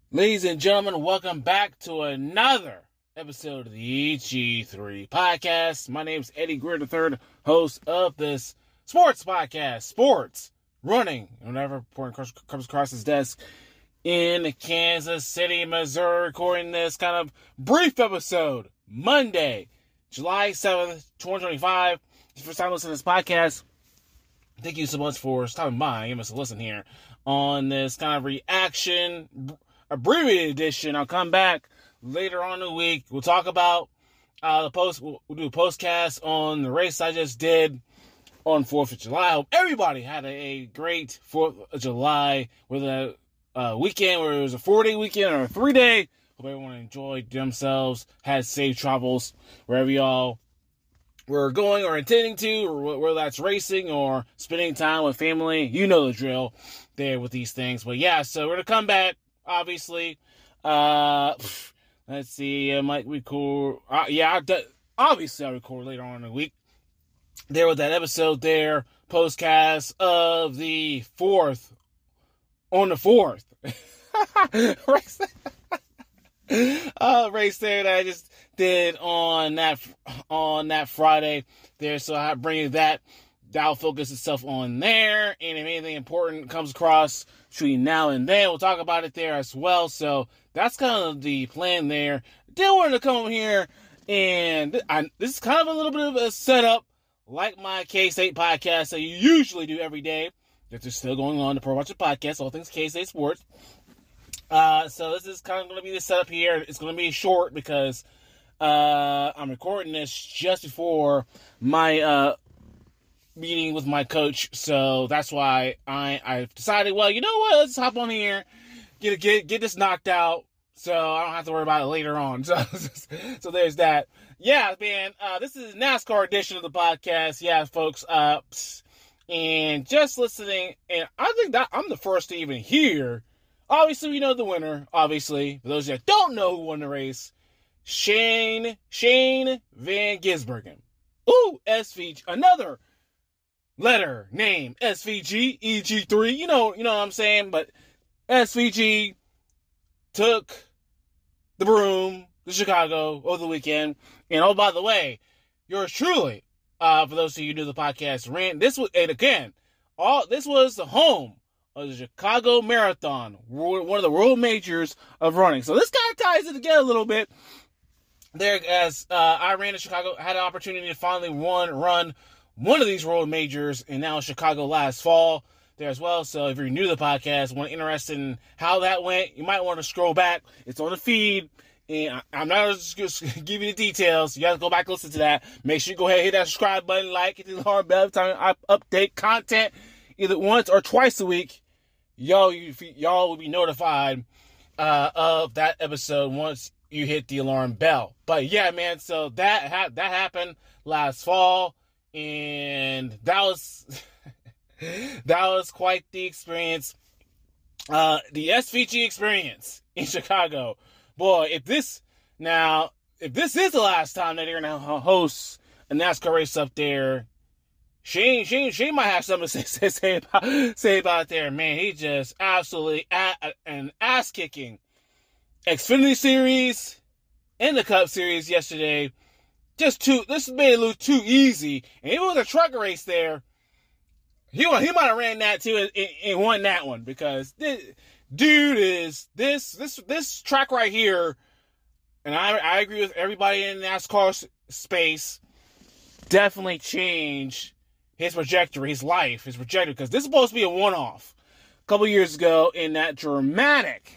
Ladies and gentlemen, welcome back to another episode of the EG3 podcast. My name is Eddie Greer III, host of this sports podcast, sports, running, whenever important comes across his desk in Kansas City, Missouri, recording this kind of brief episode, Monday, July 7th, 2025. If it's your first time listening to this podcast, thank you so much for stopping by. Give us a listen here on this kind of reaction abbreviated edition. I'll come back later on in the week. We'll talk about the post. We'll do a postcast on the race I just did on 4th of July. I hope everybody had a great 4th of July with a weekend where it was a 4-day weekend or a 3-day. Hope everyone enjoyed themselves, had safe travels wherever y'all were going or intending to, or whether that's racing or spending time with family. You know the drill there with these things. But yeah, so we're going to come back. Obviously, let's see, I might record, obviously I'll record later on in the week, there with that episode there, postcast of the 4th, on the 4th, race there that I just did on that Friday there, so I bring that'll focus itself on there, and if anything important comes across between now and then, we'll talk about it there as well. So that's kind of the plan there. Did want to come here, and this is kind of a little bit of a setup, like my K-State podcast that you usually do every day. That is still going on, the Pro Watcher Podcast, all things K-State sports. So this is kind of going to be the setup here. It's going to be short because I'm recording this just before my meeting with my coach, so that's why I've decided, well, you know what, let's hop on here, get this knocked out, so I don't have to worry about it later on. So there's that. Yeah, man, this is a NASCAR edition of the podcast. Yeah, folks, and just listening, and I think that I'm the first to even hear. Obviously, we know the winner. Obviously, for those that don't know who won the race, Shane Van Gisbergen. Ooh, SVG, another letter, name, SVG, EG3, you know what I'm saying, but SVG took the broom to Chicago over the weekend, and oh, by the way, yours truly, for those of you who do the podcast, this was the home of the Chicago Marathon, one of the world majors of running, so this kind of ties it together a little bit, there, as I ran to Chicago, had an opportunity to finally run one of these world majors, and now Chicago last fall there as well. So if you're new to the podcast, interested in how that went, you might want to scroll back. It's on the feed, and I'm not just going to give you the details. You have to go back and listen to that. Make sure you go ahead and hit that subscribe button, hit the alarm bell every time I update content, either once or twice a week. Y'all will be notified of that episode once you hit the alarm bell. But yeah, man, so that happened last fall. And that was quite the experience. The SVG experience in Chicago. Boy, if this is the last time that they're gonna host a NASCAR race up there, Shane might have something to say about there, man. He just absolutely an ass kicking Xfinity Series and the Cup Series yesterday. This made it look too easy. And if it was a truck race there, he might have ran that too and won that one, because this track right here, and I agree with everybody in the NASCAR space, definitely changed his trajectory, his trajectory, because this is supposed to be a one-off. A couple years ago, in that dramatic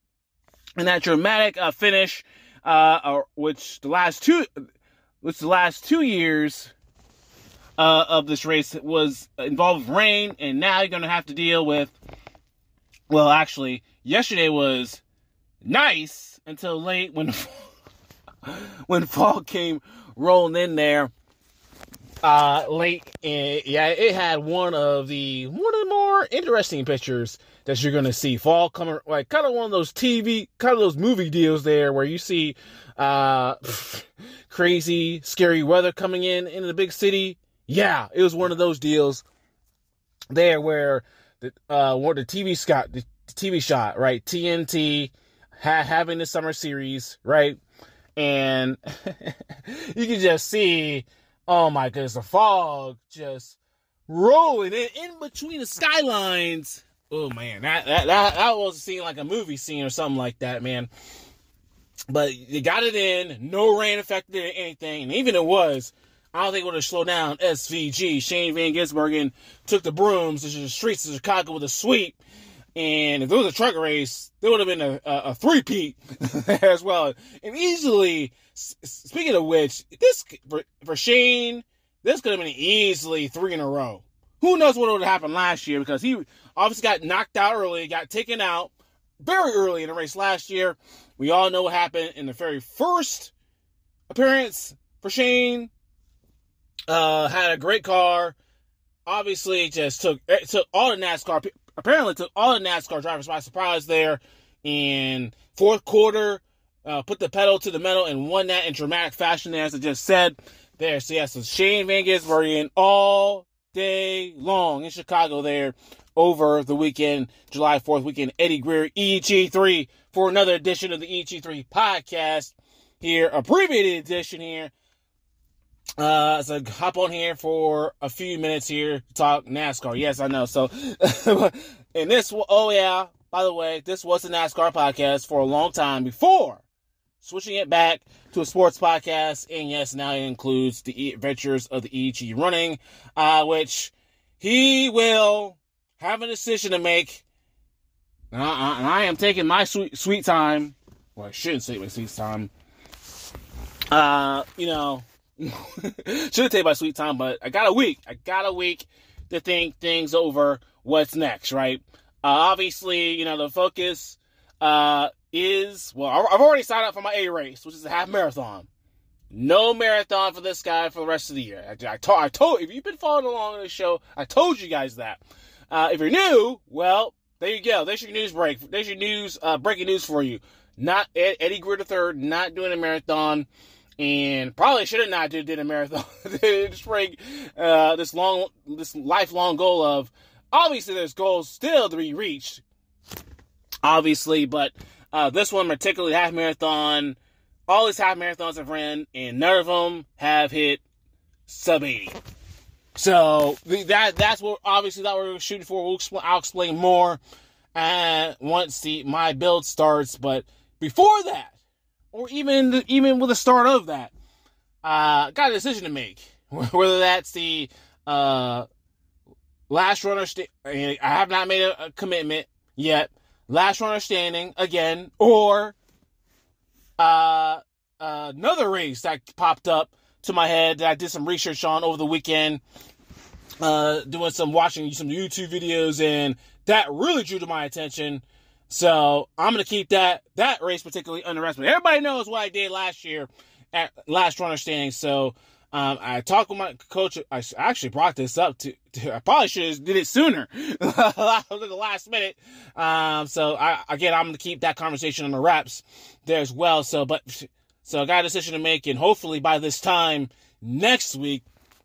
finish, which the last 2 years of this race was involved with rain, and now you're going to have to deal with, well, actually, yesterday was nice until late when fall came rolling in there late, and yeah, it had one of the more interesting pictures that you're going to see. Fall coming, like kind of one of those movie deals there where you see crazy, scary weather coming into the big city. Yeah, it was one of those deals there where the TV shot, right? TNT having the summer series, right? And you can just see, oh my goodness, the fog just rolling in between the skylines. Oh man, that was a scene like a movie scene or something like that, man. But you got it in, no rain affected anything, and even it was, I don't think it would have slowed down SVG. Shane Van Gisbergen took the brooms to the streets of Chicago with a sweep. And if there was a truck race, there would have been a three-peat as well. And easily, speaking of which, this for Shane, this could have been easily 3 in a row. Who knows what would have happened last year, because he obviously got knocked out early, got taken out very early in the race last year. We all know what happened in the very first appearance for Shane. Had a great car. Obviously, just took all the NASCAR. Apparently, took all the NASCAR drivers by surprise there in fourth quarter. Put the pedal to the metal and won that in dramatic fashion, as I just said there. So yes, it's Shane Van Gisbergen all day long in Chicago there over the weekend, July 4th weekend. Eddie Greer, EG3, for another edition of the EG3 podcast here, abbreviated edition here. So hop on here for a few minutes here to talk NASCAR. Yes, I know. So, and this, oh yeah, by the way, this was a NASCAR podcast for a long time before switching it back to a sports podcast. And yes, now it includes the adventures of the EG Running, which he will have a decision to make. And I am taking my sweet time. Well, I shouldn't say my sweet time. Should take my sweet time, but I got a week. To think things over. What's next, right? Obviously, the focus is, well, I've already signed up for my A race, which is a half marathon. No marathon for this guy for the rest of the year. I told, if you've been following along in the show, I told you guys that. If you're new, well, there you go. There's your news break. There's your news, breaking news for you. Not Eddie Greer III, not doing a marathon. And probably should have not did a marathon. Just bring this lifelong goal of, obviously there's goals still to be reached, obviously, but this one particularly, half marathon, all these half marathons I've ran, and none of them have hit sub 80. So that's what obviously that we're shooting for. I'll explain more once my build starts, but before that, or even with the start of that, got a decision to make. Whether that's the last runner, I have not made a commitment yet. Last runner standing again, or another race that popped up to my head that I did some research on over the weekend, watching some YouTube videos, and that really drew to my attention. So I'm going to keep that race particularly under wraps. But everybody knows what I did last year at Last Runner Standing. So I talked with my coach. I actually brought this up to I probably should have did it sooner. The last minute. So I'm going to keep that conversation on the wraps there as well. So I got a decision to make, and hopefully by this time next week,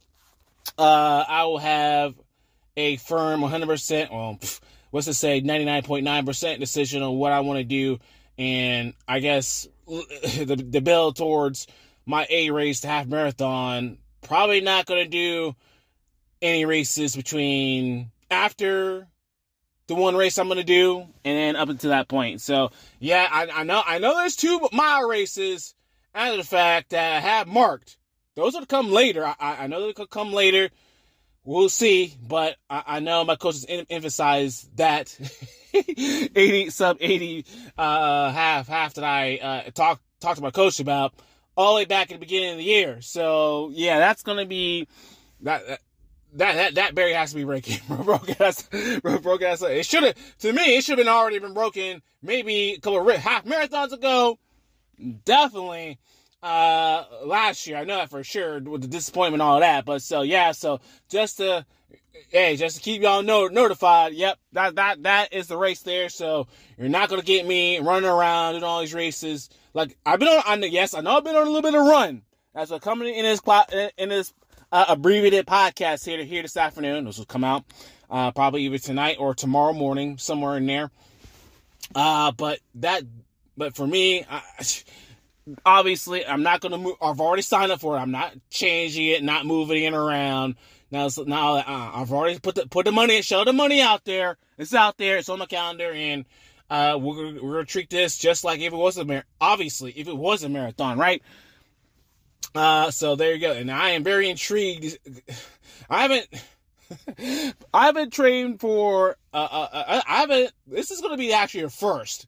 I will have a firm 100%, what's it say, 99.9% decision on what I want to do. And I guess the build towards my A race, the half marathon, probably not going to do any races between after the one race I'm going to do and then up until that point. So yeah, I know there's 2 mile races after the fact that I have marked. Those will come later. I know they could come later. We'll see, but I know my coach has emphasized that sub 80 half that I talked to my coach about all the way back at the beginning of the year. So yeah, that's gonna be that barrier has to be broken. Broken. It should have been already been broken maybe a couple of half marathons ago. Definitely. Last year, I know that for sure, with the disappointment and all that, but so just to keep y'all notified, yep, that is the race there, so you're not gonna get me running around in all these races, like I've been on, yes, I know I've been on a little bit of run, as we're coming in this abbreviated podcast here this afternoon. This will come out, probably either tonight or tomorrow morning, somewhere in there, but But for me, obviously, I'm not going to move. I've already signed up for it. I'm not changing it, not moving it around. Now I've already put the money, show the money out there. It's out there. It's on my calendar, and we're gonna treat this just like if it was if it was a marathon, right? So there you go. And I am very intrigued. I haven't trained for. This is gonna be actually your first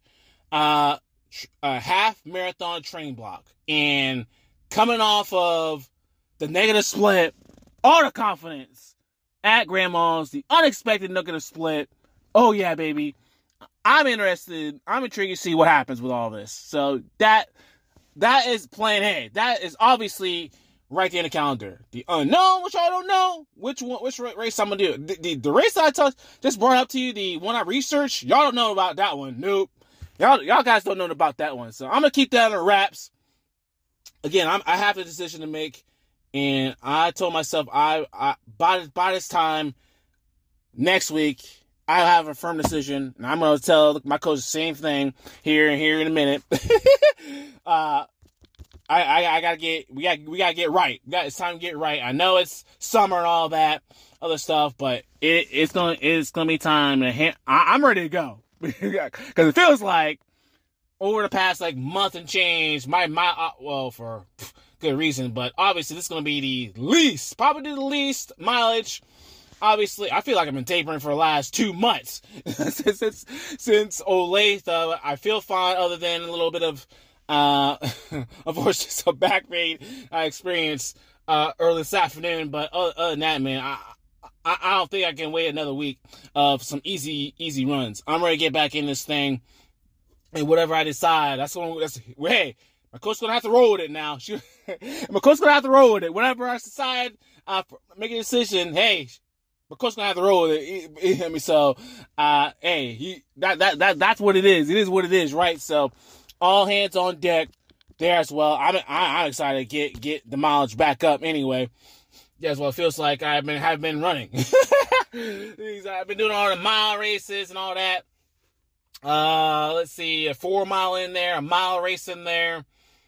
half marathon training block, and coming off of the negative split. All the confidence at Grandma's, the unexpected negative split. Oh yeah, baby. I'm interested. I'm intrigued to see what happens with all this. So that is plan A. That is obviously right there in the calendar. The unknown, which I don't know which race I'm gonna do. The race that I just brought up to you, the one I researched, y'all don't know about that one. Nope. Y'all guys don't know about that one. So I'm gonna keep that under wraps. Again, I have a decision to make. And I told myself, by this time next week, I have a firm decision, and I'm going to tell my coach the same thing here in a minute. I gotta we gotta get right. It's time to get right. I know it's summer and all that other stuff, but it's gonna be time to. I'm ready to go because it feels like over the past month and change, for good reason, but obviously this is going to be probably the least mileage. Obviously, I feel like I've been tapering for the last 2 months since Olathe. I feel fine, other than a little bit of course, just a back pain I experienced early this afternoon. But other than that, man, I don't think I can wait another week of some easy runs. I'm ready to get back in this thing, and whatever I decide, hey. My coach's going to have to roll with it now. My coach's going to have to roll with it. Whenever I decide, make a decision, hey, my coach's going to have to roll with it. So, hey, that's what it is. It is what it is, right? So, all hands on deck there as well. I'm excited to get the mileage back up anyway. Yeah, as well, it feels like have been running. I've been doing all the mile races and all that. Let's see, a 4 mile in there, a mile race in there.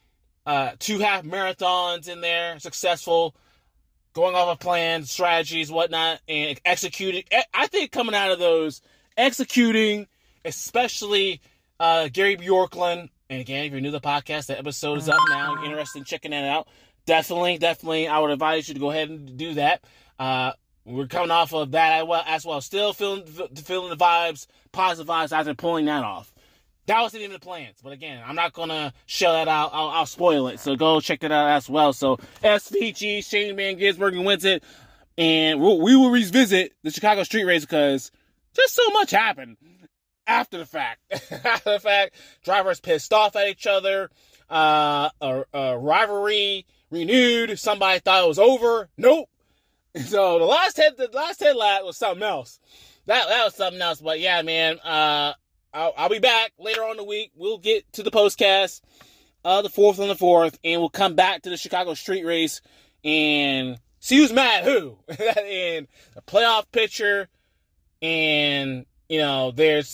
2 half marathons in there, successful, going off of plans, strategies, whatnot, and executing. I think coming out of those, executing, especially Gary Bjorklund. And again, if you're new to the podcast, the episode is up now. If you're interested in checking that out, definitely, I would advise you to go ahead and do that. We're coming off of that as well. Still feeling the vibes, positive vibes after pulling that off. That wasn't even the plans. But again, I'm not going to show that out. I'll spoil it. So go check that out as well. So SVG, Shane Van Gisbergen wins it. And we will revisit the Chicago street race because just so much happened after the fact. After the fact, drivers pissed off at each other. A rivalry renewed. Somebody thought it was over. Nope. So the last head lap was something else. That was something else. But yeah, man, I'll be back later on in the week. We'll get to the postcast, the 4th on the 4th, and we'll come back to the Chicago street race and see who's mad at who. And the playoff picture, and, there's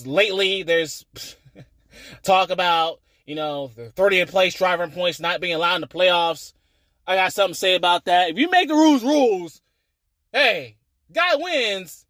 talk about, the 30th place driver in points not being allowed in the playoffs. I got something to say about that. If you make the rules, hey, guy wins.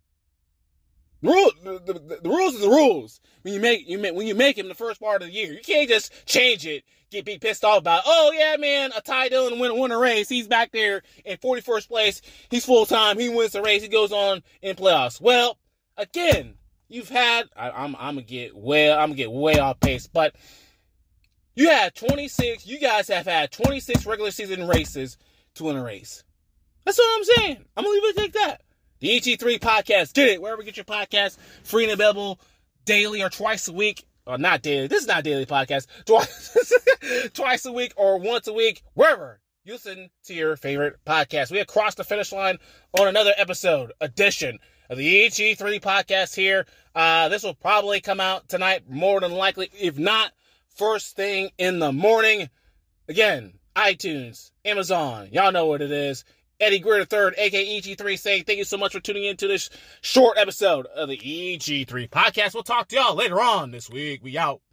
The rules is the rules. When you make him the first part of the year, you can't just change it. Be pissed off about, oh yeah, man, a Ty Dillon won a race. He's back there in 41st place. He's full time. He wins the race. He goes on in playoffs. Well, again, you've had. I'm gonna get way off pace, but you had 26. You guys have had 26 regular season races to win a race. That's what I'm saying. I'm gonna leave it like that. The EG3 podcast did it. Wherever you get your podcast, free and available daily or twice a week. Or not daily. This is not a daily podcast. Twice a week or once a week. Wherever you listen to your favorite podcast. We have crossed the finish line on another edition of the EG3 podcast here. This will probably come out tonight, more than likely. If not, first thing in the morning. Again, iTunes, Amazon. Y'all know what it is. Eddie Greer III, a.k.a. EG3, saying thank you so much for tuning in to this short episode of the EG3 podcast. We'll talk to y'all later on this week. We out.